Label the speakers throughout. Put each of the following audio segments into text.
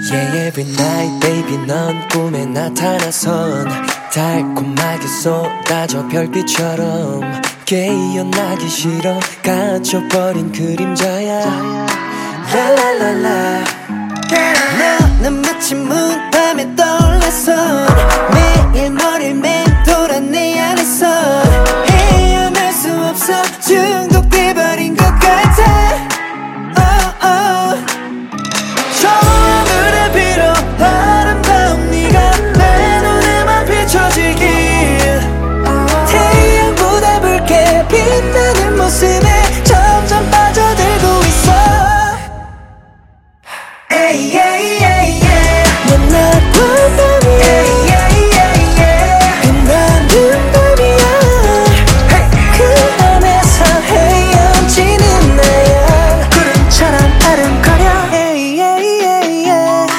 Speaker 1: Yeah, every night, baby, 넌 꿈에 나타나선 달콤하게 쏟아져 별빛처럼 깨어나기 싫어 갇혀버린 그림자야. 라라라라. 너는 마치 문밤에 떠올랐어. 매일 머리를 맴돌아 내 안에서 헤어날 수 없어. 중독돼버린 것 같아. 처음으로 빌어 아름다운 네가 내 눈에만 비춰지길. 태양보다 붉게 빛나는 모습에 점점 빠져들고 있어. Ay, ay, ay, yeah. 넌 나와 밤이야. 빛나는 밤이야. 그 안에서 헤엄치는 나야. 구름처럼 아른거려. Ay, ay, ay, yeah.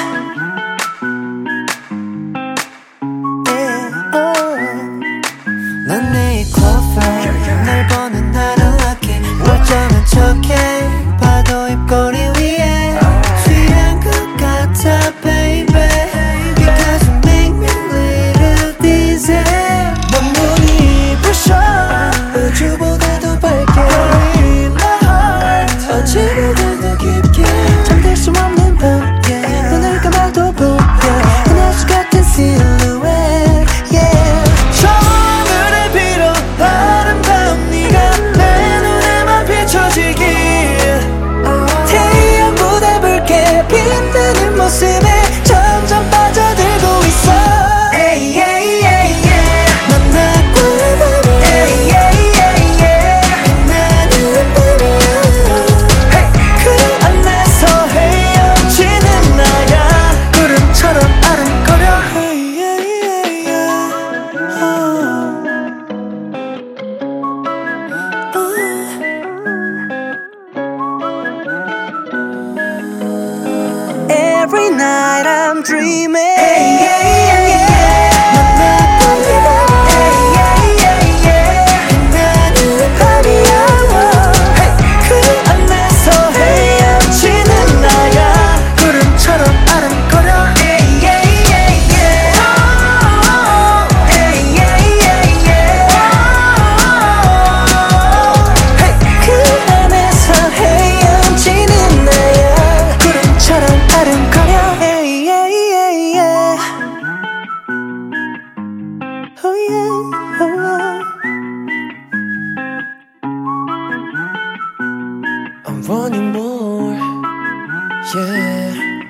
Speaker 1: 넌 내 clover. 날 보는 나를 lucky. 멀쩡한 척해 파도 입꼬리 위에 취한 것 같아 baby. Because you make me little dizzy. 넌 눈이 부셔 우주보다도 밝게 in my heart. 어찌보다도 깊게 잠들 수 없는 밤 yeah. 눈을 감아도 보여 하나씩 같은 silhouette yeah. 처음을 빌어 아름다운 네가 내 눈에만 비춰지길. 태양보다 붉게 빛나는 모습에 점점 빠져들고 있어. Ay, ay, ay, yeah. 넌 나와 밤이야. Ay, ay, ay, yeah. 빛나는 밤이야. 그 안에서 헤엄치는 나야. 구름처럼 아른거려. Ay, ay, ay, yeah. Every night I'm dreaming. Ay, ay, ay, yeah. 넌 나와 Ay, ay, ay, yeah. 빛나는 밤이야. 그 안에서 헤엄치는 나야. 구름처럼 아른거려. Ay, ay, ay, yeah. Ay, ay, ay, yeah. 그 안에서 헤엄치는 나야. 구름처럼 아른거려. Ay, ay, ay, yeah. Oh yeah, oh. I'm wanting more, yeah.